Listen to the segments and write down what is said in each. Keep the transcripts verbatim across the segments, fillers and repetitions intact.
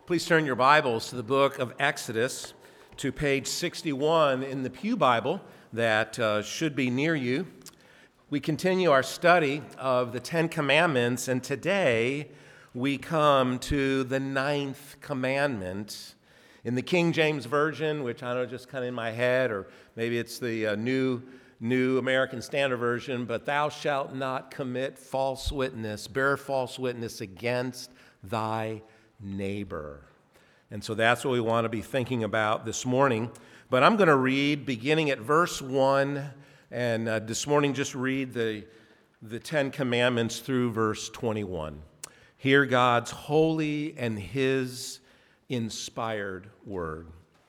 Please turn your Bibles to the book of Exodus, to page sixty-one in the Pew Bible that uh, should be near you. We continue our study of the Ten Commandments, and today we come to the ninth commandment. In the King James Version, which I know just kind of in my head, or maybe it's the uh, new New American Standard Version, but thou shalt not commit false witness, bear false witness against thy neighbor. And so that's what we want to be thinking about this morning. But I'm going to read beginning at verse one, and uh, this morning just read the, the Ten Commandments through verse twenty-one. Hear God's holy and his inspired word.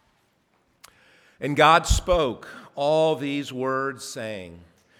And God spoke all these words, saying,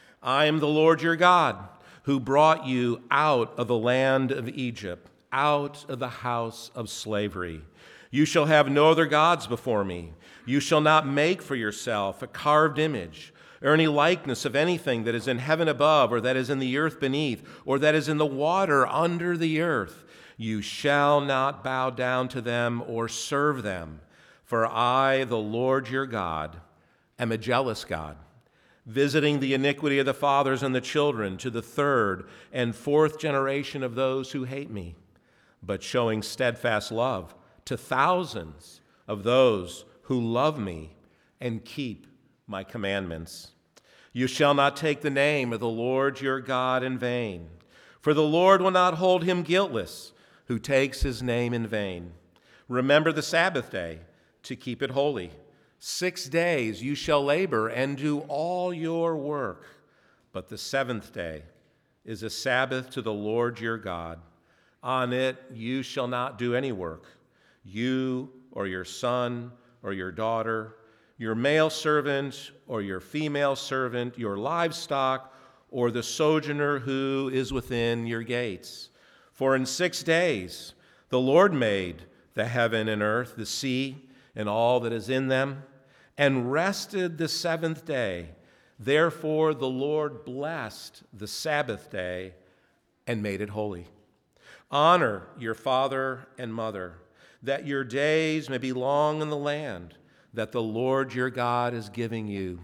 I am the Lord your God, who brought you out of the land of Egypt, out of the house of slavery. You shall have no other gods before me. You shall not make for yourself a carved image, or any likeness of anything that is in heaven above, or that is in the earth beneath, or that is in the water under the earth. You shall not bow down to them or serve them. For I, the Lord your God, am a jealous God, visiting the iniquity of the fathers and the children to the third and fourth generation of those who hate me, but showing steadfast love to thousands of those who love me and keep my commandments. You shall not take the name of the Lord your God in vain, for the Lord will not hold him guiltless who takes his name in vain. Remember the Sabbath day to keep it holy. Six days you shall labor and do all your work, but the seventh day is a Sabbath to the Lord your God. On it you shall not do any work, you or your son or your daughter, your male servant or your female servant, your livestock, or the sojourner who is within your gates. For in six days the Lord made the heaven and earth, the sea, and all that is in them, and rested the seventh day. Therefore the Lord blessed the Sabbath day and made it holy. Honor your father and mother, that your days may be long in the land that the Lord your God is giving you.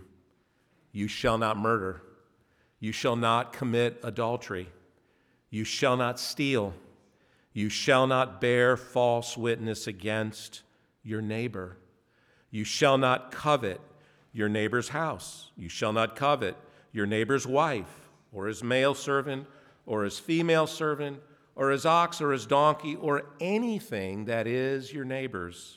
You shall not murder. You shall not commit adultery. You shall not steal. You shall not bear false witness against your neighbor. You shall not covet your neighbor's house. You shall not covet your neighbor's wife, or his male servant, or his female servant, or his ox, or his donkey, or anything that is your neighbor's.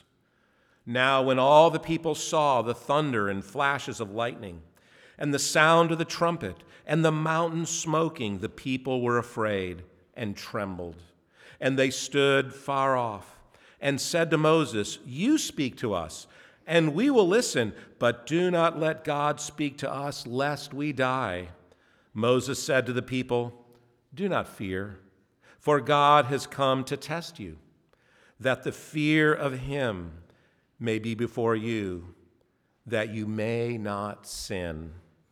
Now when all the people saw the thunder and flashes of lightning, and the sound of the trumpet, and the mountain smoking, the people were afraid and trembled. And they stood far off and said to Moses, You speak to us, and we will listen, but do not let God speak to us, lest we die. Moses said to the people, Do not fear, for God has come to test you, that the fear of him may be before you, that you may not sin.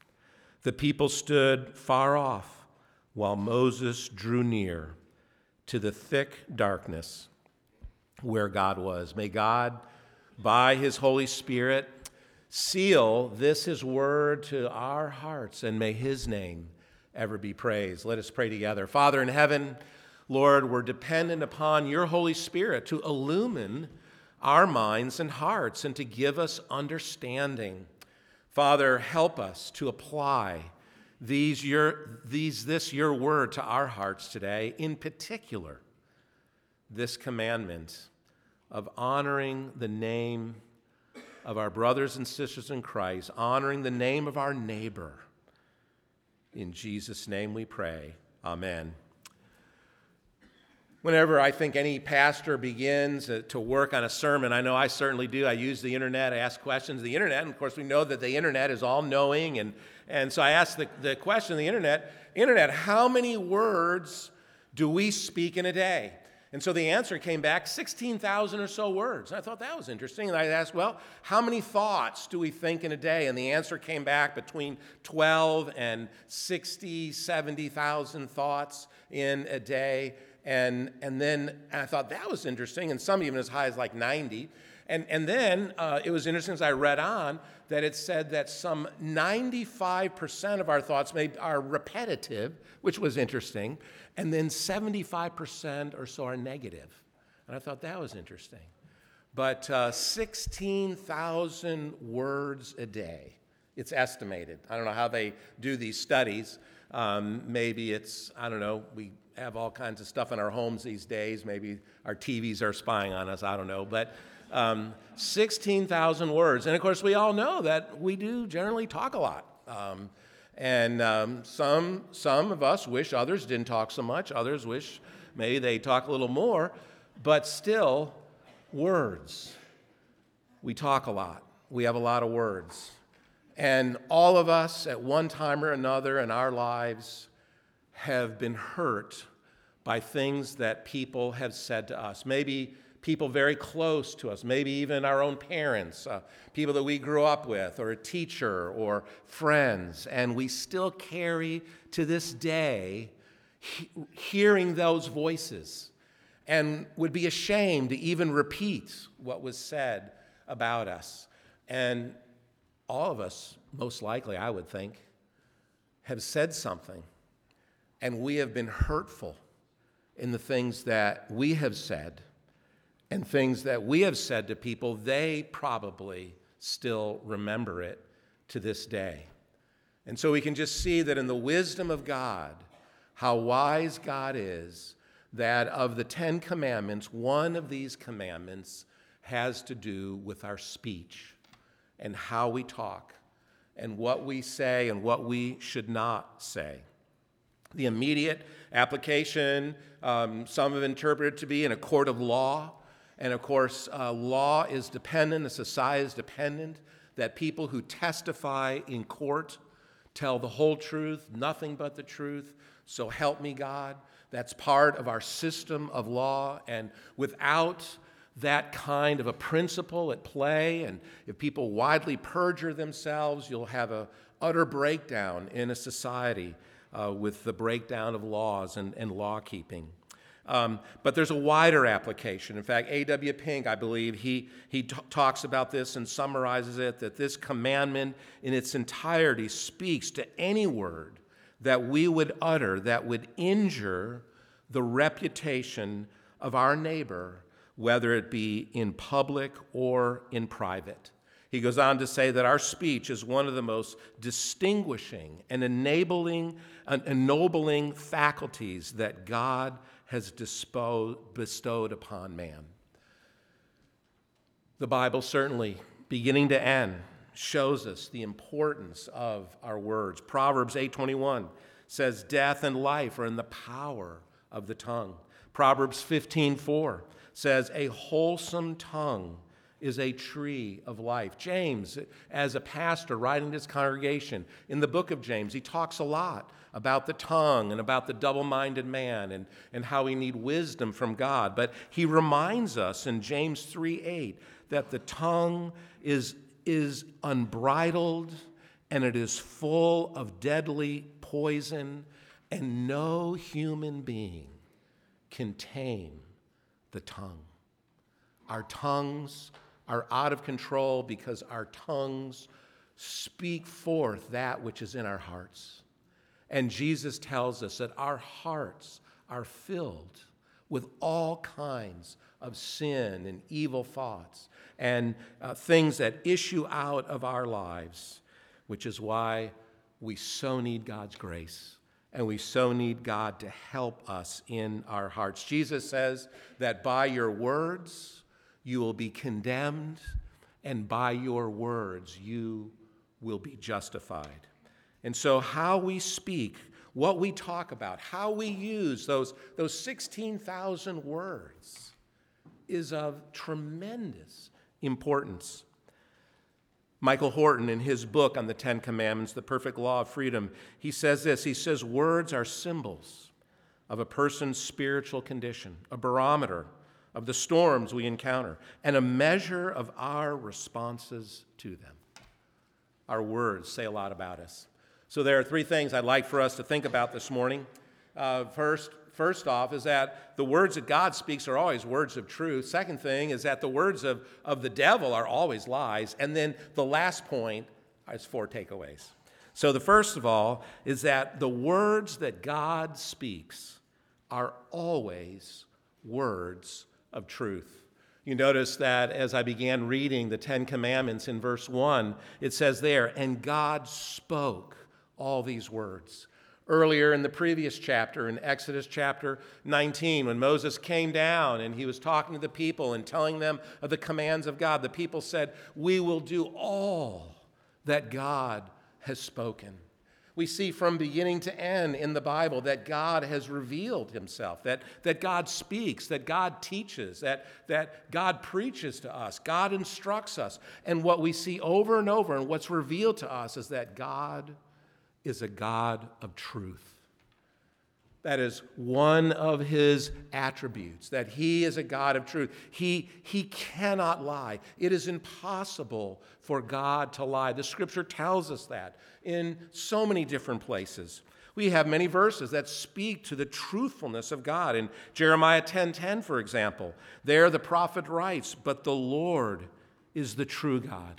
The people stood far off, while Moses drew near to the thick darkness where God was. May God, by his Holy Spirit, seal this his word to our hearts, and may his name ever be praised. Let us pray together. Father in heaven, Lord, we're dependent upon your Holy Spirit to illumine our minds and hearts and to give us understanding. Father, help us to apply these your these this your word to our hearts today, in particular this commandment of honoring the name of our brothers and sisters in Christ, honoring the name of our neighbor. In Jesus' name we pray. Amen. Whenever I think any pastor begins to work on a sermon, I know I certainly do. I use the internet, I ask questions of the internet, and of course we know that the internet is all-knowing, and, and so I asked the, the question of the internet, Internet, how many words do we speak in a day? And so the answer came back, sixteen thousand or so words. And I thought that was interesting. And I asked, well, how many thoughts do we think in a day? And the answer came back between twelve and sixty, seventy thousand thoughts in a day. And, and then and I thought that was interesting, and some even as high as like ninety. And, and then uh, it was interesting as I read on that it said that some ninety-five percent of our thoughts may, are repetitive, which was interesting, and then seventy-five percent or so are negative. And I thought that was interesting. But uh, sixteen thousand words a day, it's estimated. I don't know how they do these studies. Um, maybe it's, I don't know, we have all kinds of stuff in our homes these days. Maybe our T Vs are spying on us, I don't know. But um, sixteen thousand words. And of course, we all know that we do generally talk a lot. Um, and um, some, some of us wish others didn't talk so much. Others wish maybe they talk a little more. But still, words. We talk a lot. We have a lot of words. And all of us, at one time or another in our lives, have been hurt by things that people have said to us. Maybe people very close to us, maybe even our own parents, uh, people that we grew up with, or a teacher, or friends. And we still carry to this day he- hearing those voices, and would be ashamed to even repeat what was said about us. And all of us, most likely, I would think, have said something, and we have been hurtful in the things that we have said, and things that we have said to people, they probably still remember it to this day. And so we can just see that in the wisdom of God, how wise God is, that of the Ten Commandments, one of these commandments has to do with our speech and how we talk and what we say and what we should not say. The immediate application, um, some have interpreted to be in a court of law. And of course, uh, law is dependent, a society is dependent, that people who testify in court tell the whole truth, nothing but the truth. So help me God. That's part of our system of law. And without that kind of a principle at play, and if people widely perjure themselves, you'll have an utter breakdown in a society uh, with the breakdown of laws and, and law keeping. Um, but there's a wider application. In fact, A W Pink, I believe, he, he t- talks about this and summarizes it, that this commandment in its entirety speaks to any word that we would utter that would injure the reputation of our neighbor, whether it be in public or in private. He goes on to say that our speech is one of the most distinguishing and enabling, and ennobling faculties that God has dispo- bestowed upon man. The Bible certainly, beginning to end, shows us the importance of our words. Proverbs eight twenty-one says, "Death and life are in the power of the tongue." Proverbs fifteen four says, "A wholesome tongue is a tree of life." James, as a pastor writing to his congregation, in the book of James, he talks a lot about the tongue and about the double-minded man and, and how we need wisdom from God. But he reminds us in James three eight that the tongue is, is unbridled and it is full of deadly poison, and no human being can tame the tongue. Our tongues are out of control because our tongues speak forth that which is in our hearts. And Jesus tells us that our hearts are filled with all kinds of sin and evil thoughts and uh, things that issue out of our lives, which is why we so need God's grace. And we so need God to help us in our hearts. Jesus says that by your words you will be condemned, and by your words you will be justified. And so how we speak, what we talk about, how we use those, those sixteen thousand words is of tremendous importance. Michael Horton, in his book on the Ten Commandments, The Perfect Law of Freedom, he says this. He says, words are symbols of a person's spiritual condition, a barometer of the storms we encounter, and a measure of our responses to them. Our words say a lot about us. So there are three things I'd like for us to think about this morning. Uh, first, first off, is that the words that God speaks are always words of truth. Second thing is that the words of, of the devil are always lies. And then the last point is four takeaways. So the first of all is that the words that God speaks are always words of truth. You notice that as I began reading the Ten Commandments in verse one, it says there, and God spoke all these words. Earlier in the previous chapter, in Exodus chapter nineteen, when Moses came down and he was talking to the people and telling them of the commands of God, the people said, we will do all that God has spoken. We see from beginning to end in the Bible that God has revealed himself, that, that God speaks, that God teaches, that, that God preaches to us, God instructs us. And what we see over and over and what's revealed to us is that God is a God of truth. That is one of his attributes, that he is a God of truth. He, he cannot lie. It is impossible for God to lie. The scripture tells us that in so many different places. We have many verses that speak to the truthfulness of God. In Jeremiah ten ten, for example, there the prophet writes, but the Lord is the true God.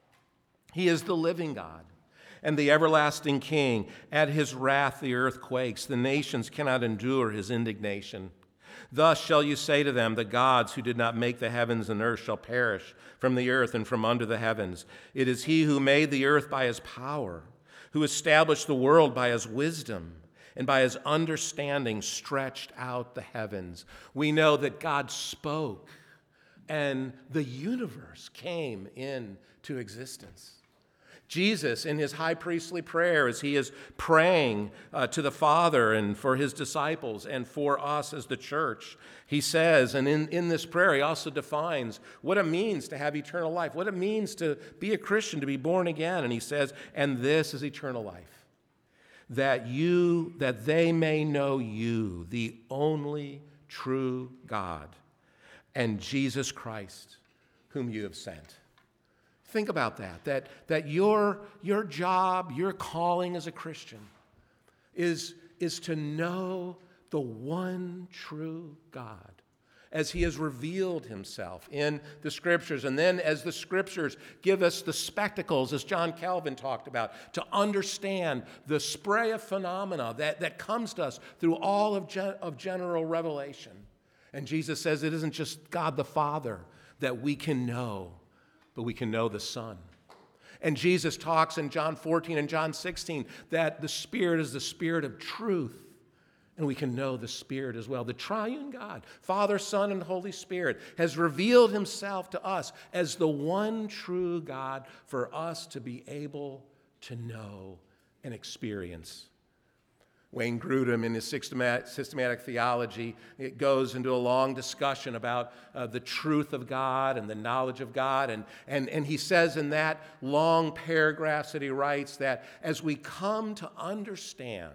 He is the living God and the everlasting King. At his wrath the earth quakes. The nations cannot endure his indignation. Thus shall you say to them, the gods who did not make the heavens and earth shall perish from the earth and from under the heavens. It is he who made the earth by his power, who established the world by his wisdom, and by his understanding stretched out the heavens. We know that God spoke, and the universe came into existence. Jesus, in his high priestly prayer, as he is praying uh, to the Father and for his disciples and for us as the church, he says, and in, in this prayer, he also defines what it means to have eternal life, what it means to be a Christian, to be born again. And he says, and this is eternal life, that you, that they may know you, the only true God, and Jesus Christ, whom you have sent. Think about that, that, that your, your job, your calling as a Christian is, is to know the one true God as he has revealed himself in the scriptures. And then as the scriptures give us the spectacles, as John Calvin talked about, to understand the spray of phenomena that, that comes to us through all of, gen, of general revelation. And Jesus says it isn't just God the Father that we can know, but we can know the Son. And Jesus talks in John fourteen and John sixteen that the Spirit is the Spirit of truth, and we can know the Spirit as well. The triune God, Father, Son, and Holy Spirit, has revealed himself to us as the one true God for us to be able to know and experience. Wayne Grudem, in his systematic, systematic theology, it goes into a long discussion about uh, the truth of God and the knowledge of God. And, and, and he says in that long paragraphs that he writes that as we come to understand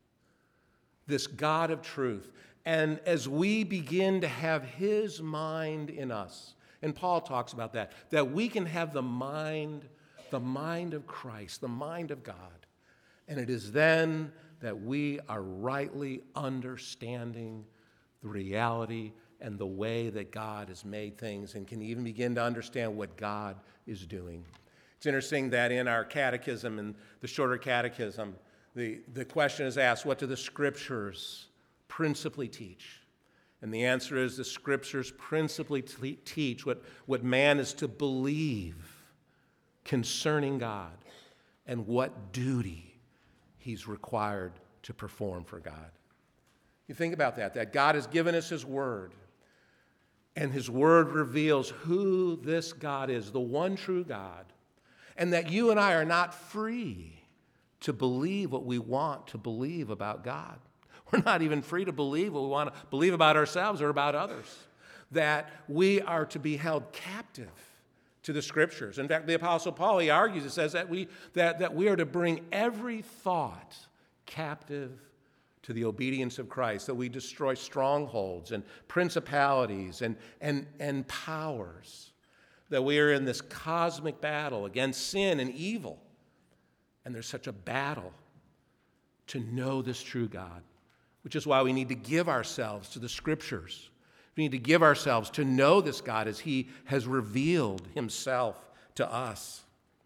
this God of truth, and as we begin to have his mind in us, and Paul talks about that, that we can have the mind, the mind of Christ, the mind of God. And it is then that we are rightly understanding the reality and the way that God has made things and can even begin to understand what God is doing. It's interesting that in our catechism, in the shorter catechism, the, the question is asked, what do the scriptures principally teach? And the answer is the scriptures principally te- teach what, what man is to believe concerning God and what duty he's required to perform for God. You think about that, that God has given us his word, and his word reveals who this God is, the one true God, and that you and I are not free to believe what we want to believe about God. We're not even free to believe what we want to believe about ourselves or about others, that we are to be held captive to the scriptures. In fact, the Apostle Paul, he argues, it says that we, that, that we are to bring every thought captive to the obedience of Christ, that we destroy strongholds and principalities and, and, and powers, that we are in this cosmic battle against sin and evil. And there's such a battle to know this true God, which is why we need to give ourselves to the Scriptures. We need to give ourselves to know this God as he has revealed himself to us.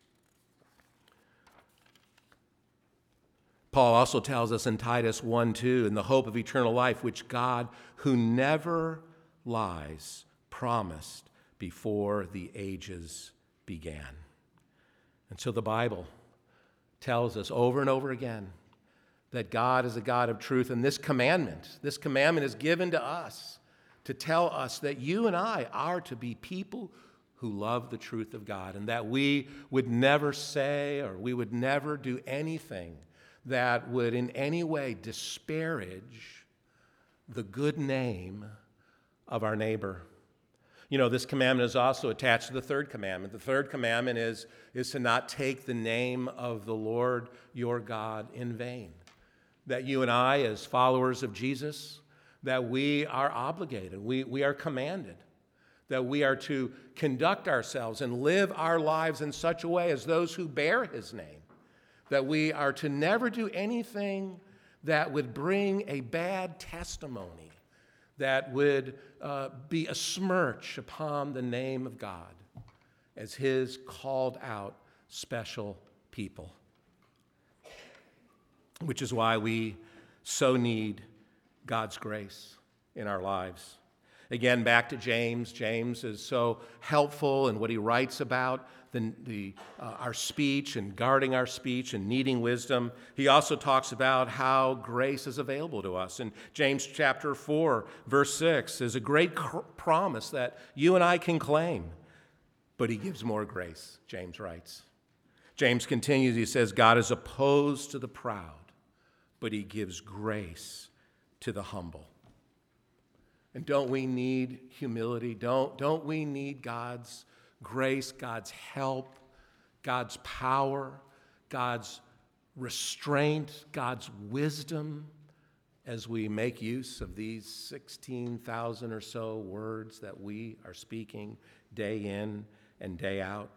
Paul also tells us in Titus one two, in the hope of eternal life, which God, who never lies, promised before the ages began. And so the Bible tells us over and over again that God is a God of truth. And this commandment, this commandment is given to us to tell us that you and I are to be people who love the truth of God, and that we would never say or we would never do anything that would in any way disparage the good name of our neighbor. You know, this commandment is also attached to the third commandment. The third commandment is, is to not take the name of the Lord your God in vain. That you and I, as followers of Jesus, that we are obligated, we, we are commanded, that we are to conduct ourselves and live our lives in such a way as those who bear his name, that we are to never do anything that would bring a bad testimony, that would uh, be a smirch upon the name of God as his called out special people. Which is why we so need God's grace in our lives. Again, back to James. James is so helpful in what he writes about the, the, uh, our speech and guarding our speech and needing wisdom. He also talks about how grace is available to us. In James chapter four, verse six, is a great cr- promise that you and I can claim. But he gives more grace, James writes. James continues, he says, God is opposed to the proud, but he gives grace to the humble. And don't we need humility? Don't, don't we need God's grace, God's help, God's power, God's restraint, God's wisdom as we make use of these sixteen thousand or so words that we are speaking day in and day out?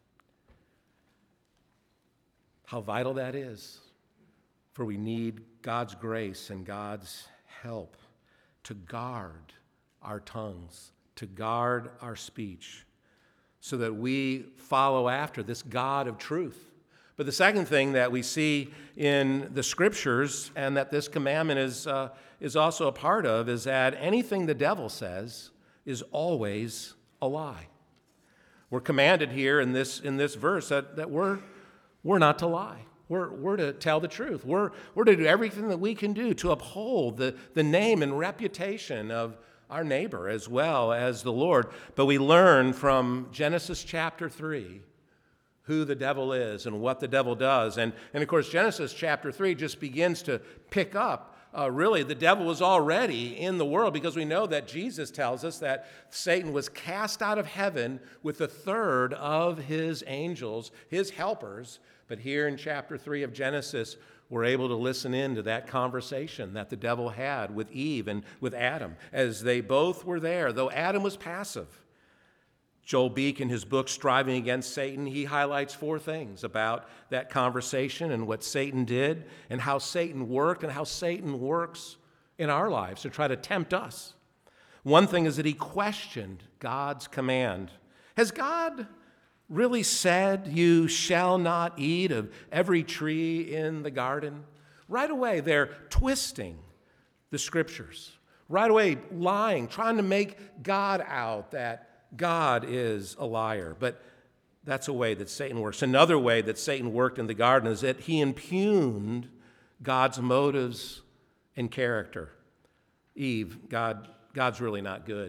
How vital that is, for we need God's grace and God's help to guard our tongues, to guard our speech, so that we follow after this God of truth. But the second thing that we see in the Scriptures, and that this commandment is, uh, is also a part of, is that anything the devil says is always a lie. We're commanded here in this, in this verse that, that we're, we're not to lie. We're, we're to tell the truth. We're, we're to do everything that we can do to uphold the, the name and reputation of our neighbor as well as the Lord. But we learn from Genesis chapter three who the devil is and what the devil does. And, and of course, Genesis chapter three just begins to pick up. Uh, really, the devil was already in the world, because we know that Jesus tells us that Satan was cast out of heaven with a third of his angels, his helpers. But here in chapter three of Genesis, we're able to listen in to that conversation that the devil had with Eve and with Adam as they both were there, though Adam was passive. Joel Beek, in his book, Striving Against Satan, he highlights four things about that conversation and what Satan did and how Satan worked and how Satan works in our lives to try to tempt us. One thing is that he questioned God's command. Has God really said, you shall not eat of every tree in the garden? Right away, they're twisting the Scriptures. Right away, lying, trying to make God out, that God is a liar. But that's a way that Satan works. Another way that Satan worked in the garden is that he impugned God's motives and character. Eve, God, God's really not good.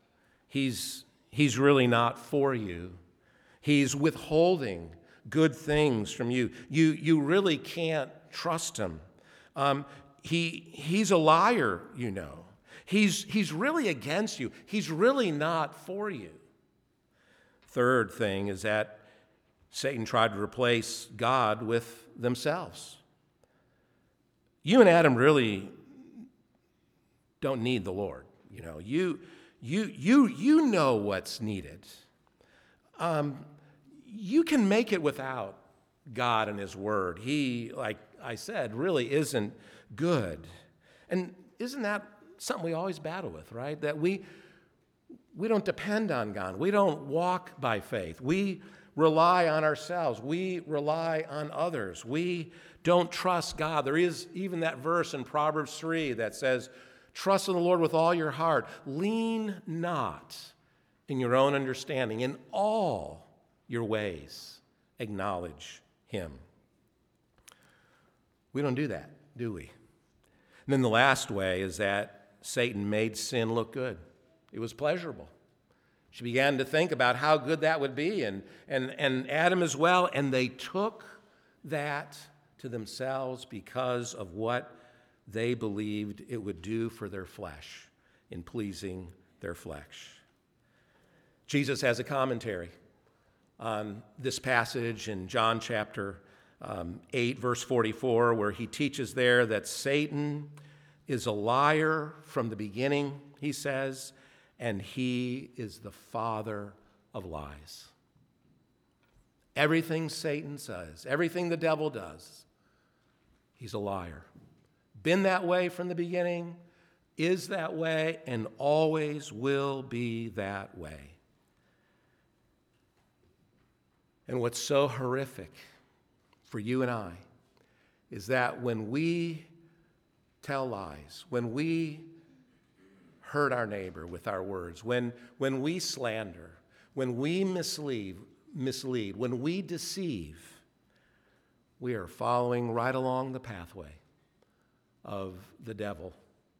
He's, he's really not for you. He's withholding good things from you. You, you really can't trust him. Um, he, he's a liar, you know. He's, he's really against you. He's really not for you. Third thing is that Satan tried to replace God with themselves. You and Adam really don't need the Lord. You know, you, you, you, you know what's needed. Um, you can make it without God and his word. He, like I said, really isn't good. And isn't that something we always battle with, right? That we we don't depend on God. We don't walk by faith. We rely on ourselves. We rely on others. We don't trust God. There is even that verse in Proverbs three that says, trust in the Lord with all your heart. Lean not in your own understanding. In all your ways, acknowledge him. We don't do that, do we? And then the last way is that Satan made sin look good. It was pleasurable. She began to think about how good that would be, and, and, and Adam as well, and they took that to themselves because of what they believed it would do for their flesh in pleasing their flesh. Jesus has a commentary on this passage in John chapter um, eight, verse forty-four, where he teaches there that Satan is a liar from the beginning, he says, and he is the father of lies. Everything Satan says, everything the devil does, he's a liar. Been that way from the beginning, is that way, and always will be that way. And what's so horrific for you and I is that when we tell lies, when we hurt our neighbor with our words, when, when we slander, when we mislead, mislead, when we deceive, we are following right along the pathway of the devil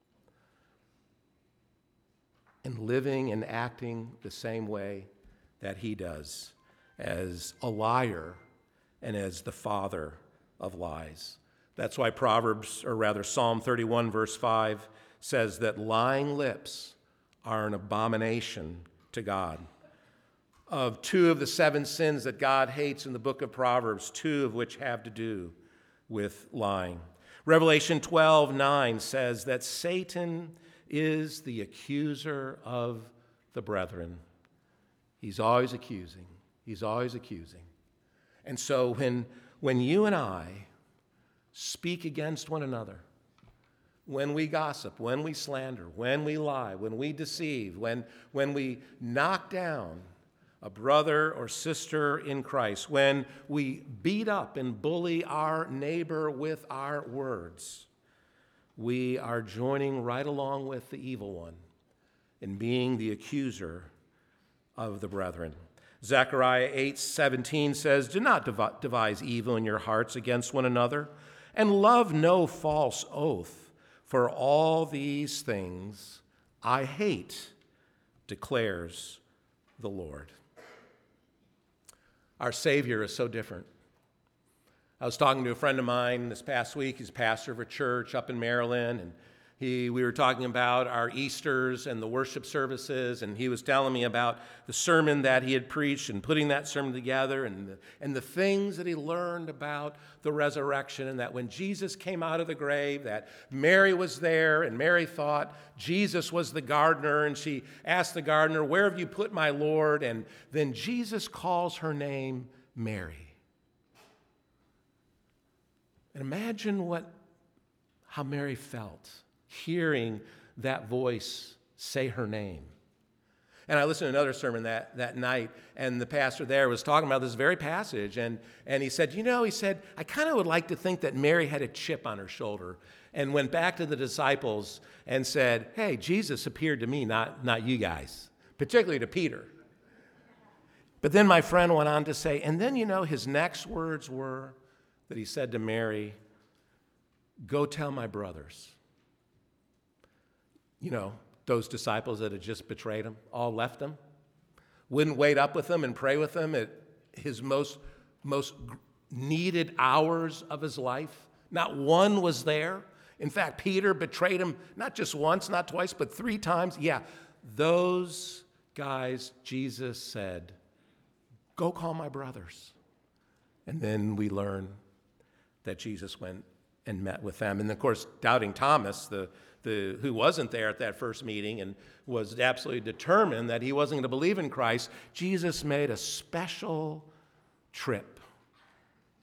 and living and acting the same way that he does, as a liar and as the father of lies. That's why Proverbs, or rather Psalm thirty-one, verse five, says that lying lips are an abomination to God. Of two of the seven sins that God hates in the book of Proverbs, two of which have to do with lying. Revelation twelve nine says that Satan is the accuser of the brethren. He's always accusing. He's always accusing. And so when, when you and I speak against one another, when we gossip, when we slander, when we lie, when we deceive, when, when we knock down a brother or sister in Christ, when we beat up and bully our neighbor with our words, we are joining right along with the evil one in being the accuser of the brethren. Zechariah eight seventeen says, do not dev- devise evil in your hearts against one another, and love no false oath, for all these things I hate, declares the Lord. Our Savior is so different. I was talking to a friend of mine this past week. He's pastor of a church up in Maryland, and he, we were talking about our Easters and the worship services, and he was telling me about the sermon that he had preached and putting that sermon together, and the, and the things that he learned about the resurrection, and that when Jesus came out of the grave, that Mary was there, and Mary thought Jesus was the gardener, and she asked the gardener, where have you put my Lord? And then Jesus calls her name Mary. And imagine what, how Mary felt hearing that voice say her name. And I listened to another sermon that, that night, and the pastor there was talking about this very passage, and, and he said, you know, he said, I kind of would like to think that Mary had a chip on her shoulder and went back to the disciples and said, hey, Jesus appeared to me, not, not you guys, particularly to Peter. But then my friend went on to say, and then, you know, his next words were that he said to Mary, go tell my brothers. You know, those disciples that had just betrayed him, all left him, wouldn't wait up with him and pray with him at his most, most needed hours of his life. Not one was there. In fact, Peter betrayed him not just once, not twice, but three times. Yeah, those guys, Jesus said, go call my brothers. And then we learn that Jesus went and met with them. And of course, doubting Thomas, the, the, who wasn't there at that first meeting and was absolutely determined that he wasn't going to believe in Christ, Jesus made a special trip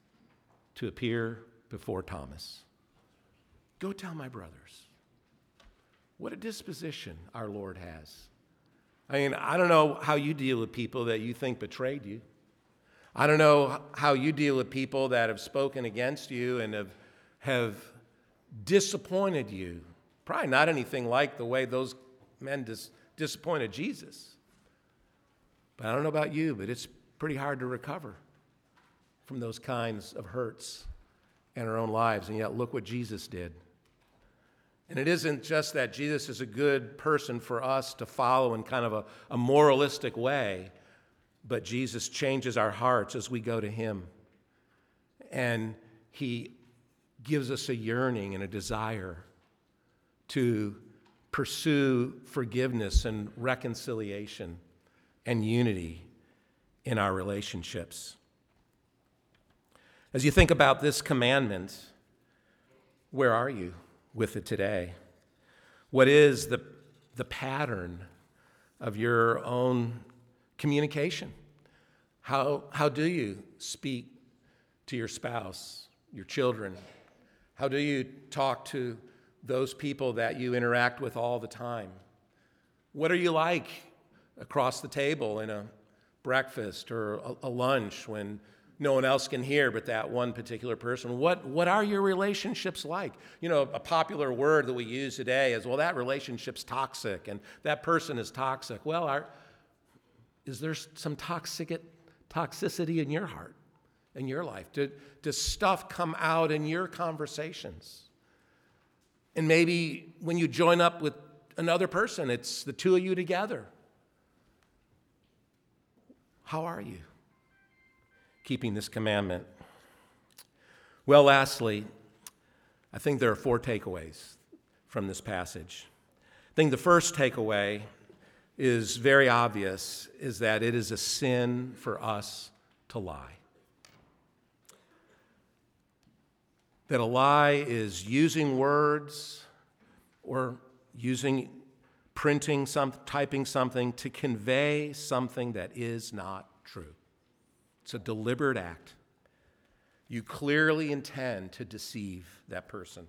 to appear before Thomas. Go tell my brothers. What a disposition our Lord has. I mean, I don't know how you deal with people that you think betrayed you. I don't know how you deal with people that have spoken against you and have, have disappointed you. Probably not anything like the way those men dis- disappointed Jesus. But I don't know about you, but it's pretty hard to recover from those kinds of hurts in our own lives. And yet, look what Jesus did. And it isn't just that Jesus is a good person for us to follow in kind of a, a moralistic way, but Jesus changes our hearts as we go to him. And he gives us a yearning and a desire to pursue forgiveness and reconciliation and unity in our relationships. As you think about this commandment, where are you with it today? What is the, the pattern of your own communication? How, how do you speak to your spouse, your children? How do you talk to those people that you interact with all the time? What are you like across the table in a breakfast or a, a lunch when no one else can hear but that one particular person? What, what are your relationships like? You know, a popular word that we use today is, well, that relationship's toxic and that person is toxic. Well, our, is there some toxic, toxicity in your heart, in your life? Do, does stuff come out in your conversations? And maybe when you join up with another person, it's the two of you together. How are you keeping this commandment? Well, lastly, I think there are four takeaways from this passage. I think the first takeaway is very obvious, is that it is a sin for us to lie. That a lie is using words or using, printing some, typing something to convey something that is not true. It's a deliberate act. You clearly intend to deceive that person.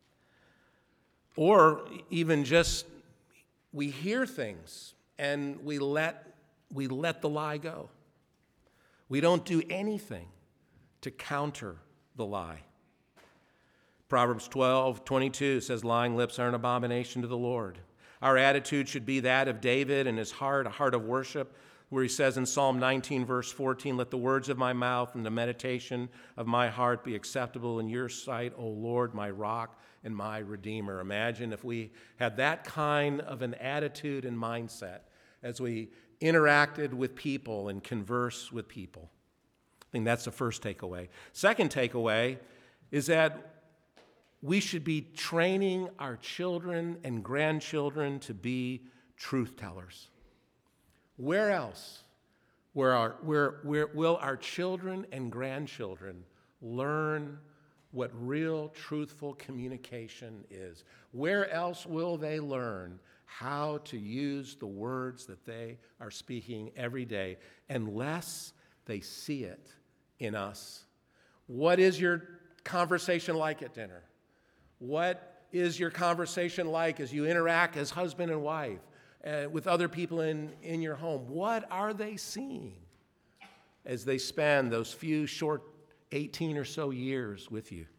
Or even just, we hear things and we let, we let the lie go. We don't do anything to counter the lie. Proverbs twelve twenty-two says, lying lips are an abomination to the Lord. Our attitude should be that of David in his heart, a heart of worship, where he says in Psalm nineteen, verse fourteen, let the words of my mouth and the meditation of my heart be acceptable in your sight, O Lord, my rock and my redeemer. Imagine if we had that kind of an attitude and mindset as we interacted with people and converse with people. I think that's the first takeaway. Second takeaway is that we should be training our children and grandchildren to be truth tellers. Where else where our, where, where will our children and grandchildren learn what real, truthful communication is? Where else will they learn how to use the words that they are speaking every day unless they see it in us? What is your conversation like at dinner? What is your conversation like as you interact as husband and wife uh, with other people in, in your home? What are they seeing as they spend those few short eighteen or so years with you?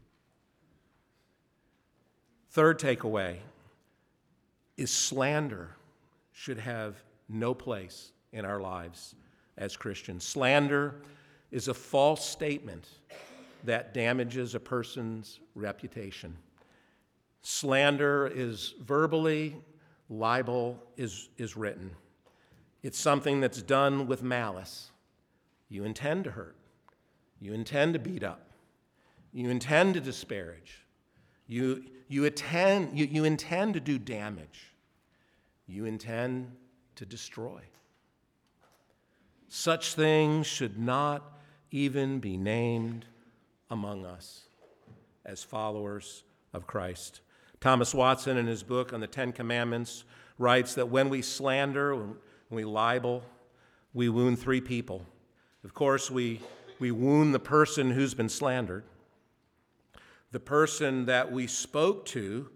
Third takeaway is slander should have no place in our lives as Christians. Slander is a false statement that damages a person's reputation. Slander is verbally, libel is, is written. It's something that's done with malice. You intend to hurt. You intend to beat up. You intend to disparage. You, you, attend, you, you intend to do damage. You intend to destroy. Such things should not even be named among us as followers of Christ. Thomas Watson, in his book on the Ten Commandments, writes that when we slander, when we libel, we wound three people. Of course, we, we wound the person who's been slandered, the person that we spoke to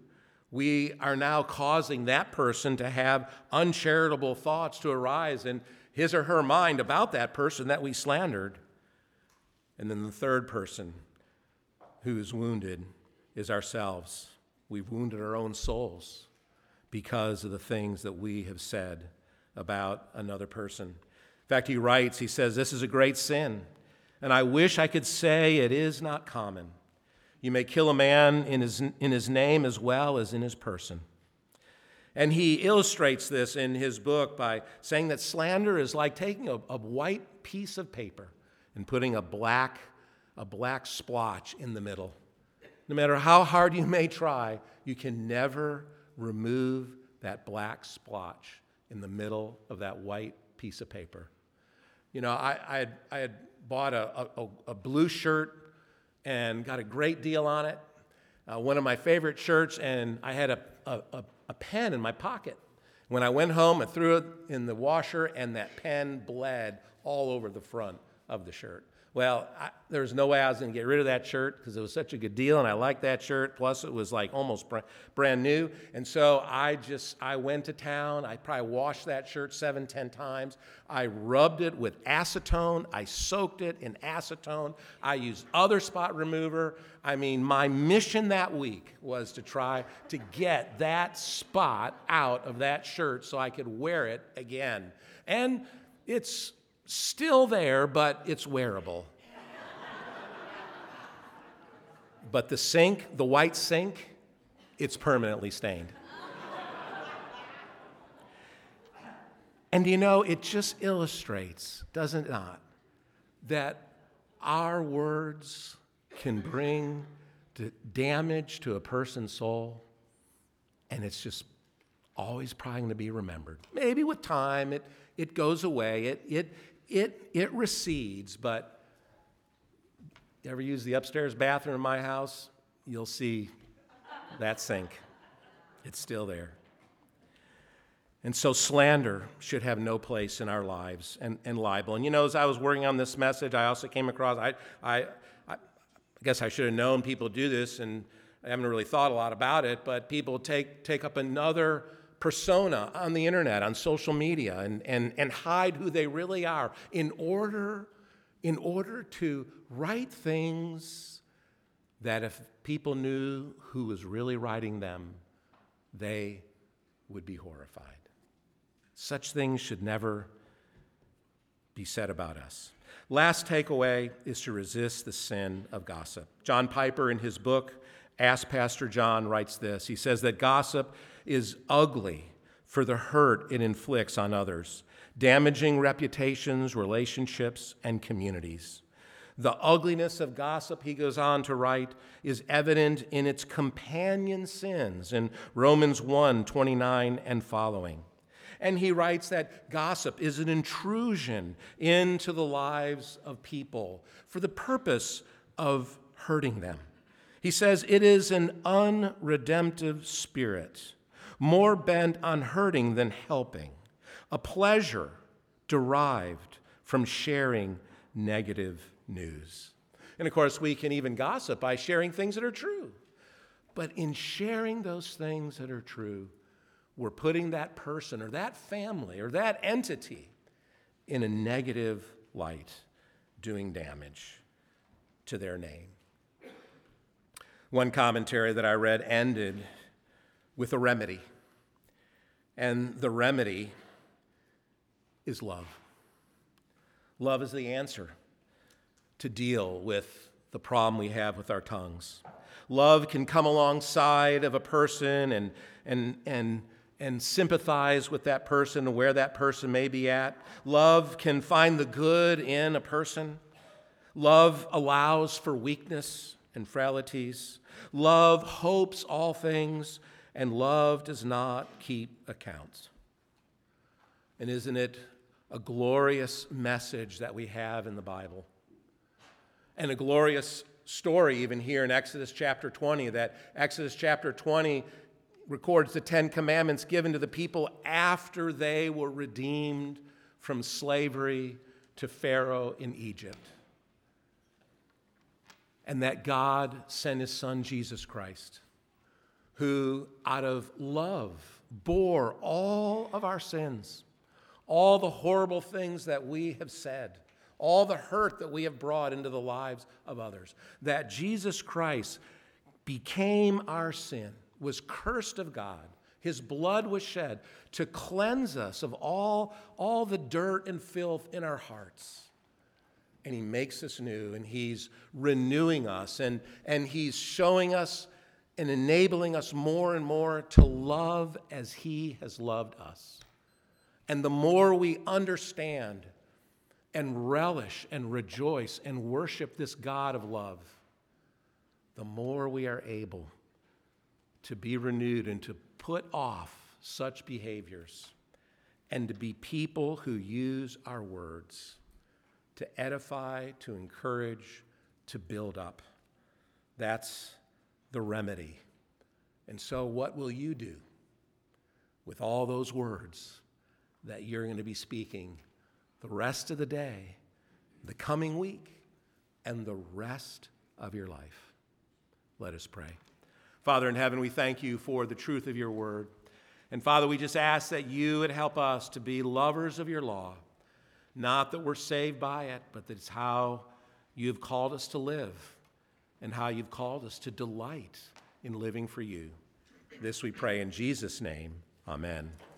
We are now causing that person to have uncharitable thoughts to arise in his or her mind about that person that we slandered. And then the third person who is wounded is ourselves. We've wounded our own souls because of the things that we have said about another person. In fact, he writes, he says, "This is a great sin, and I wish I could say it is not common. You may kill a man in his, in his name as well as in his person." And he illustrates this in his book by saying that slander is like taking a, a white piece of paper and putting a black, a black splotch in the middle. No matter how hard you may try, you can never remove that black splotch in the middle of that white piece of paper. You know, I, I, had, I had bought a, a, a blue shirt and got a great deal on it, uh, one of my favorite shirts, and I had a, a, a pen in my pocket. When I went home, I threw it in the washer, and that pen bled all over the front of the shirt. Well, I, there was no way I was going to get rid of that shirt because it was such a good deal, and I liked that shirt. Plus, it was like almost brand, brand new. And so I just, I went to town. I probably washed that shirt seven, ten times. I rubbed it with acetone. I soaked it in acetone. I used other spot remover. I mean, my mission that week was to try to get that spot out of that shirt so I could wear it again. And it's still there, but it's wearable. But the sink, the white sink, it's permanently stained. And you know, it just illustrates, does it not, that our words can bring damage to a person's soul, and it's just always probably going to be remembered. Maybe with time, it, it goes away, it, it, it, it recedes, but you ever use the upstairs bathroom in my house? You'll see that sink. It's still there. And so slander should have no place in our lives, and, and libel. And you know, as I was working on this message, I also came across, I, I, I guess I should have known people do this, and I haven't really thought a lot about it, but people take, take up another persona on the internet, on social media, and, and, and hide who they really are in order, in order to write things that if people knew who was really writing them, they would be horrified. Such things should never be said about us. Last takeaway is to resist the sin of gossip. John Piper, in his book, Ask Pastor John, writes this. He says that gossip is ugly for the hurt it inflicts on others, damaging reputations, relationships, and communities. The ugliness of gossip, he goes on to write, is evident in its companion sins in Romans one twenty-nine and following. And he writes that gossip is an intrusion into the lives of people for the purpose of hurting them. He says it is an unredemptive spirit, more bent on hurting than helping, a pleasure derived from sharing negative news. And of course, we can even gossip by sharing things that are true. But in sharing those things that are true, we're putting that person or that family or that entity in a negative light, doing damage to their name. One commentary that I read ended with a remedy, and the remedy is love. Love is the answer to deal with the problem we have with our tongues. Love can come alongside of a person and and and and sympathize with that person and where that person may be at. Love can find the good in a person. Love allows for weakness and frailties. Love hopes all things, and love does not keep accounts. And isn't it a glorious message that we have in the Bible? And a glorious story even here in Exodus chapter twenty, that Exodus chapter twenty records the Ten Commandments given to the people after they were redeemed from slavery to Pharaoh in Egypt. And that God sent his son, Jesus Christ, who out of love bore all of our sins, all the horrible things that we have said, all the hurt that we have brought into the lives of others, that Jesus Christ became our sin, was cursed of God. His blood was shed to cleanse us of all, all the dirt and filth in our hearts. And he makes us new, and he's renewing us, and, and he's showing us and enabling us more and more to love as he has loved us. And the more we understand and relish and rejoice and worship this God of love, the more we are able to be renewed and to put off such behaviors and to be people who use our words to edify, to encourage, to build up. That's the remedy. And so what will you do with all those words that you're going to be speaking the rest of the day, the coming week, and the rest of your life? Let us pray. Father in heaven, we thank you for the truth of your word. And Father, we just ask that you would help us to be lovers of your law, not that we're saved by it, but that it's how you've called us to live and how you've called us to delight in living for you. This we pray in Jesus' name. Amen.